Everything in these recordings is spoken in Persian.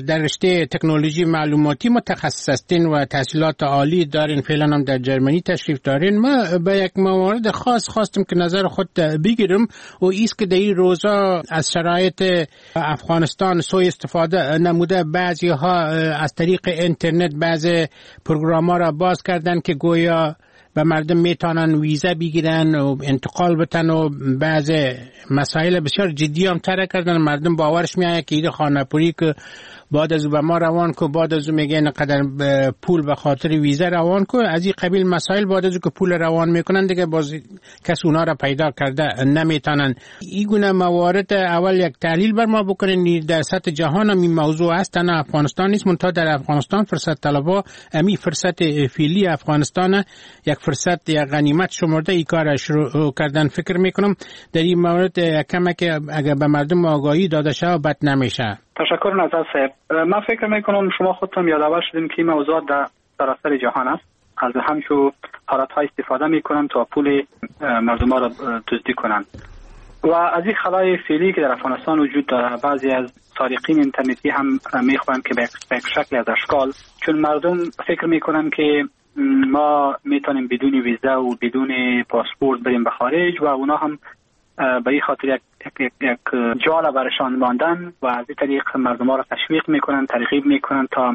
در رشته تکنولوژی معلوماتی متخصص هستین و تحصیلات عالی دارین، فعلا هم در جرمنی تشریف دارین. ما به یک موارد خاص خواستم که نظر خود بگیرم و ایست که در این روزا از شرایط افغانستان سوء استفاده نموده. بعضی ها از طریق اینترنت بعضی پروگرام ها را باز کردن که گویا و مردم میتونن ویزا بگیرن و انتقال بتن و بعض مسائل بسیار جدی هم طرح کردن. مردم باورش میاد که این خانه‌پوری که بعد از به ما روان کو، بعد از میگه نقدر پول به خاطر ویزا روان کو، از این قبیل مسائل بعد از که پول روان میکنن دیگه باز کس اونا را پیدا کرده نمیتونن. این گونه موارد اول یک تحلیل بر ما بکنین. در سطح جهان هم این موضوع است، نه افغانستان نیست، منتها در افغانستان فرصت طلبها امی فرصت فعلی افغانستان یک فرصت یا غنیمت شمرده این کار شروع کردن. فکر میکنم در این مورد کمک اگر به مردم آگاهی داده شه بد نمیشه. تشکر نظر صاحب. من فکر میکنم شما خودتون یادآور شدیم که این موضوع در سراسر جهان است. از همچو حالت‌های استفاده میکنن تا پول مردم ها را دزدی کنن و از این خلای فعلی که در افغانستان وجود داره بعضی از سارقین اینترنتی هم میخوان که به شکل از اشکال، چون مردم فکر میکنن که ما میتونیم بدون ویزا و بدون پاسپورت بریم به خارج و اونا هم به این خاطر یک جال برشان ماندن و از این طریق مردم ها را تشویق میکنن، ترغیب میکنن تا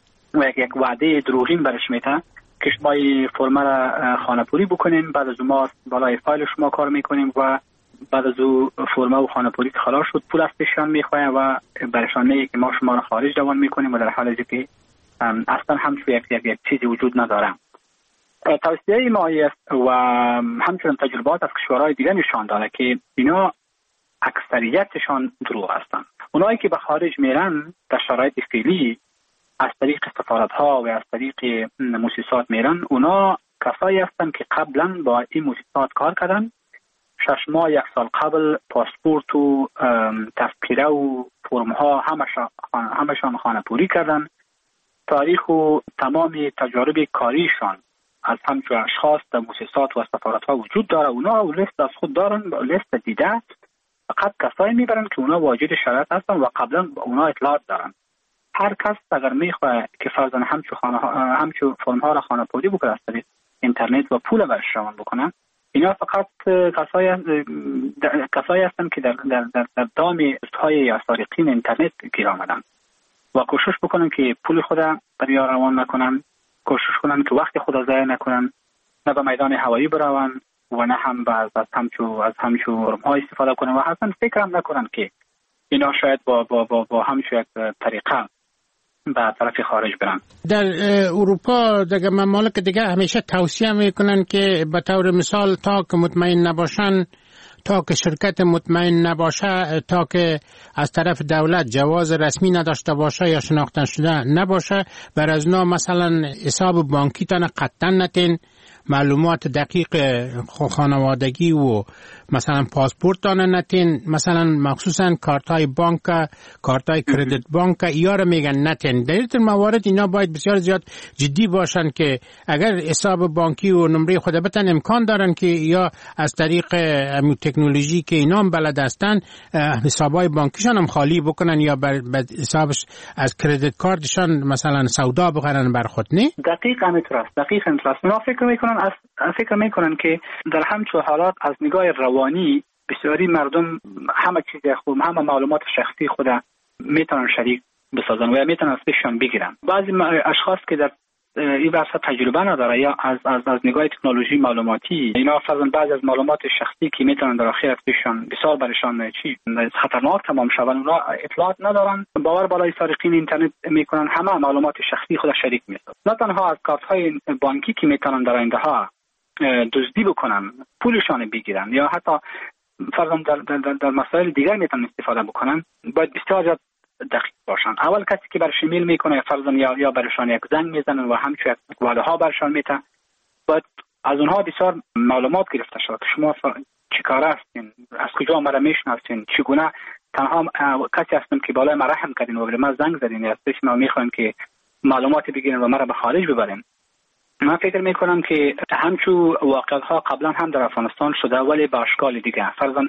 یک وعده دروغین برش میتن که شما این فرم را خانه‌پوری بکنین، بعد از ما بالای فایل شما کار میکنیم و بعد از او فرم و خانه‌پوری که خلاص شد پول از پیشان میخوایم و برشان میگه که ما شما را خارج روان میکنیم و در حالی که اصلا همچون یک چیزی وجود نداره. توصیه ما است و همچنین تجربات از کشورهای دیگه نشان داده که اینا اکثریتشان دروغ هستند. اونایی که به خارج میرن در شرایط فعلی از طریق سفارت‌ها و از طریق مؤسسات میرن، اونا کسایی هستند که قبلا با این مؤسسات کار کردن، 6 ماه 1 سال قبل پاسپورت و تذکره و فرم‌ها همشان خانه‌پوری کردن. تاریخ و تمام تجارب کاریشان از همچون اشخاص در مؤسسات و سفارت‌ها وجود داره. اونا لیست از خود دارن، لیست دیده، فقط کسایی میبرن که اونا واجد شرایط هستن و قبلا اونا اطلاعات دارن. هر کس اگر میخواد که فرضاً همچون فرم‌ها را خانه‌پوری بکنه از طریق اینترنت و پول برش روان بکنن، اینا فقط کسایی هستن که در دام های یا سارقین اینترنت گیر آمدن و کوشش بکنن که پول خود برای روان نکنن، کوشش کنن که وقت خود ضایع نکنن، نه به میدان هوایی برون و نه هم از همچون فرم‌ها استفاده کنن و اصلا فکر هم نکنن که اینا شاید با همچون یک طریقه به طرف خارج برن. در اروپا در ممالک دیگه همیشه توصیه میکنن که به طور مثال تا که مطمئن نباشن، تا که شرکت مطمئن نباشه، تا که از طرف دولت جواز رسمی نداشته باشه یا شناخته شده نباشه، بر از اونا مثلا حساب بانکی تان قطعا نتین، معلومات دقیق خانوادگی و مثلا پاسپورت تان نتین، مثلا مخصوصا کارت های بانک، کارت های کردیت بانک اینا رو میگن نتین. در این موارد اینا باید بسیار زیاد جدی باشن که اگر حساب بانکی و نمره خود بتن امکان دارن که یا از طریق تکنولوژی که اینا هم بلد هستن حسابای بانکیشان هم خالی بکنن یا بر حسابش از کردیت کارتشان مثلا سودا بخرن بر خود. نه دقیقاً اینطوره. اونا فکر میکنن که در همچون حالات از نگاه روانی بسیاری مردم همه چیز خود، همه معلومات شخصی خود میتونن شریک بسازن و یا میتونن از پیششان بگیرن. بعضی اشخاص که در این ورثه تجربه نداره یا از نگاه تکنولوژی معلوماتی، اینا فرضاً بعضی از معلومات شخصی که میتونن در آخر از پیششان بسیار برشان خطرناک تمام شون، اونا اطلاعات ندارن، باور بالای سارقین اینترنت میکنن، همه معلومات شخصی خود شریک میسازن. نه تنها از کارت های بانکی که میتونن در آینده ها دزدی بکنن، پولشان بگیرن یا حتی فرضاً در مسائل دیگر میتونن استفاده بکنن، باید بسیار زیاد دقیق باشن. اول کسی که برش ایمیل میکنه فرضاً یا برشان یک زنگ میزنن و همچون یک وعده ها برشان میته، باید از اونها بسیار معلومات گرفته شد که شما چی کار هستین، از کجا مرا میشناسین، چگونه تنها کسی هستم که بالای مرا رحم کردین و به من زنگ زدین یا پیش ما میخواین که معلومات بگیرین و مرا به خارج ببرین. من فکر میکنم که همچون واقعیت ها قبلا هم در افغانستان شده ولی با اشکال دیگه. فرضاً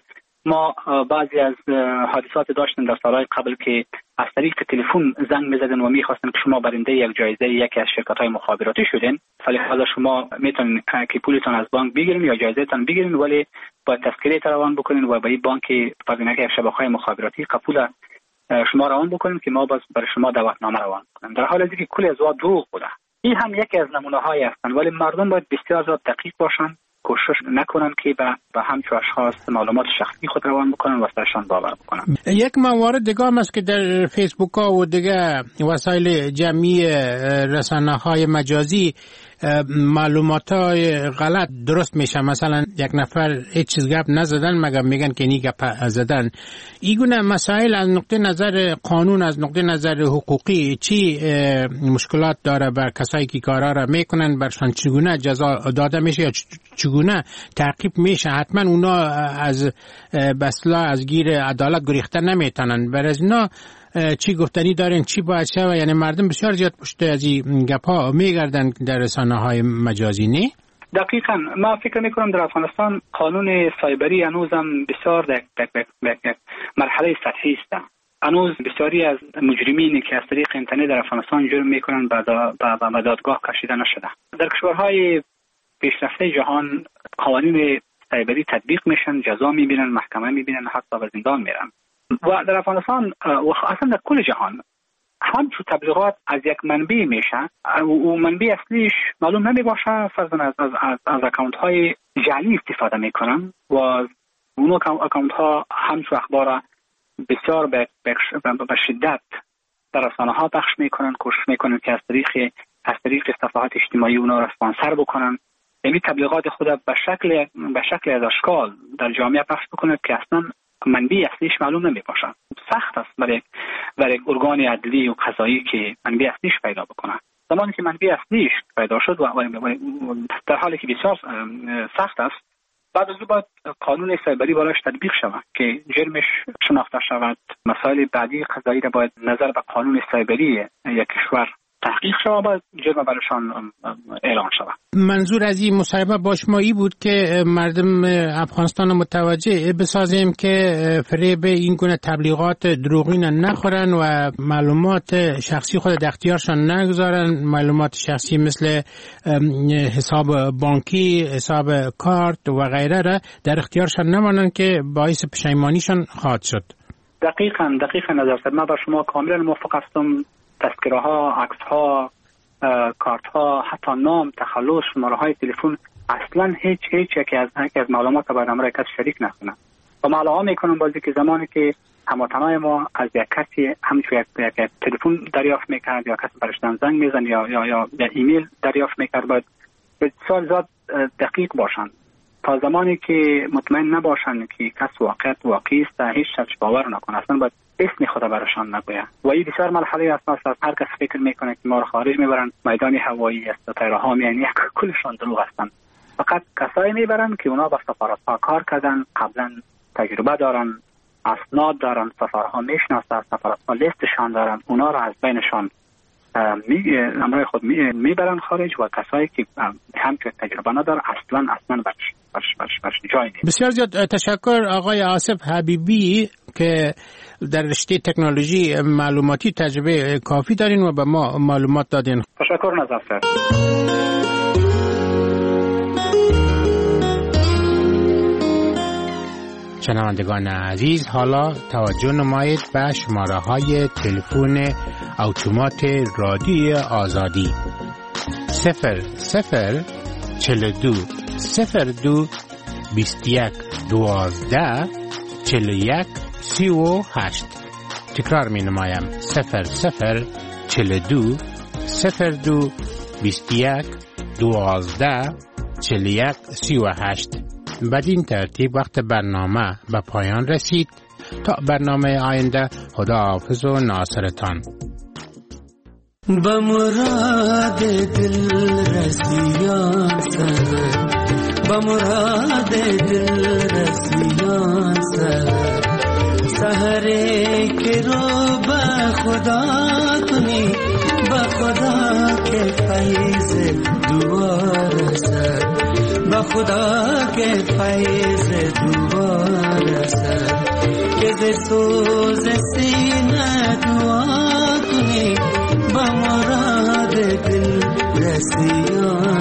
ما بعضی از حادثات داشتیم در سالهای قبل که از طریق تلفن زنگ می‌زدن و می‌خواستن که شما برنده یک جایزه یکی از شرکت‌های مخابراتی شدین، فلذا شما میتونین که پولتون از بانک بگیرین یا جایزه‌تون بگیرین، ولی با تذکره روان بکنین و با این بانک فرضاً که شبکه‌های مخابراتی قبول شما روان بکنین که ما باز برای شما دعوتنامه روان کنیم، در حالی که کلی از دروغ بوده. این هم یکی از نمونه‌هایی هستند، ولی مردم باید بسیار زیاد دقیق باشن، کوشش نکنن که به همچون اشخاص معلومات شخصی خود روان بکنن و سرشان باور بکنن. یک موارد دیگه هم است که در فیسبوک ها و دیگه وسایل جمعی رسانه‌های مجازی معلومات های غلط درست میشه. مثلا یک نفر هیچ چیز گپ نزدن مگر میگن که نی گپ زدن. این گونه مسائل از نقطه نظر قانون، از نقطه نظر حقوقی چی مشکلات داره بر کسایی که کارا را میکنن؟ برشان چگونه جزا داده میشه یا چگونه تعقیب میشه؟ حتما اونا از بسلا از گیر عدالت گریخته نمیتونن. برای اینا چی گفتنی دارین؟ چی باید شود؟ یعنی مردم بسیار زیاد پشت از این گپا میگردن در رسانه‌های مجازی، نه؟ دقیقاً. ما فکر میکنم در افغانستان قانون سایبری هنوزم بسیار در مرحله سطحی است. هنوز بسیاری از مجرمینی که از طریق اینترنت در افغانستان جرم میکنن به دادگاه کشیده نشده. در کشورهای پیشرفته جهان قوانین سایبری تطبیق میشن، جزا میبینن، محکمه میبینن، حتی به زندان میرن. و در افغانستان و اصلا در کل جهان همچون تبلیغات از یک منبع میشه و منبع اصلیش معلوم نمی باشه، فرضاً از اکانت های جعلی استفاده میکنن و اون اکانت ها همچون اخبار بسیار به شدت در رسانه ها پخش میکنن، کوشش میکنن که از طریق صفحات اجتماعی اونا را اسپانسر بکنن، یعنی تبلیغات خود به شکل از اشکال در جامعه پخش بکنن که اصلا منبع اصلیش معلوم نمی باشه. سخت است برای ارگان عدلی و قضایی که منبع اصلیش پیدا بکنه. زمانی که منبع اصلیش پیدا شد و در حالی که بسیار سخت است، بعد از اون باید قانون سایبری براش تطبیق شود که جرمش شناخته شود. مسائل بعدی قضایی را باید نظر به قانون سایبری یک کشور تحقیق شود، باید جرم برایشان اعلان شود. منظور از این مصاحبه با شما ای بود که مردم افغانستان متوجه بسازیم که فریب این گونه تبلیغات دروغین نخورن و معلومات شخصی خود در اختیارشان نگذارن. معلومات شخصی مثل حساب بانکی، حساب کارت و غیره را در اختیارشان نمانن که باعث پشیمانیشان خواهد شد. دقیقاً نظر من با شما کاملا موافق هستم. تذکره ها، عکس ها، کارت ها، حتی نام، تخلص، شماره های تلفن، اصلا هیچ یکی از معلومات باید امر کسی شریک نکنه. و معلومات میکنم بازی که زمانی که هموطنای ما از یک کسی همچون یک تلفن دریافت میکرد یا کسی برش زنگ میزن یا ایمیل دریافت میکرد، باید بسیار زیاد دقیق باشن تا زمانی که مطمئن نباشن که کس واقعی است هیچ شخص باور نکنه، اصلا باید اسم خدا براشان نگوید. و این بسیار مرحله اساس است. هر کس فکر میکنه که ما رو خارج میبرن میدان هوایی است، طیارها میان، کلشان دروغ هستند. فقط کسایی میبرن که اونا با سفارت‌ها کار کردن، قبلا تجربه دارن، اسناد دارن، سفارت‌ها میشناسن، سفارت‌ها لیستشان دارن، اونا رو از بینشان امرای خود میبرن خارج و کسایی که همچون تجربه نداره اصلا برش جای نیست. بسیار زیاد تشکر آقای آصف حبیبی که در رشته تکنولوژی معلوماتی تجربه کافی دارین و به ما معلومات دادین. تشکر نظر. شنوندگان عزیز، حالا توجه نمایید به شماره های تلفن اتومات رادیوی آزادی 0042 02 21 12 41 38. تکرار می نمایم 0042 02 21 12 41 38. بدین ترتیب وقت برنامه به پایان رسید. تا برنامه آینده، خداحافظ و ناصرتان. با مراد دل رسیان سر، با مراد دل رسیان سر، سحره که رو با خدا کنی، با خدا که فیض دوار سر، با با خدا که فیض دوباره سر که ز سوز سینه دعا کنی با مراد دل رسیان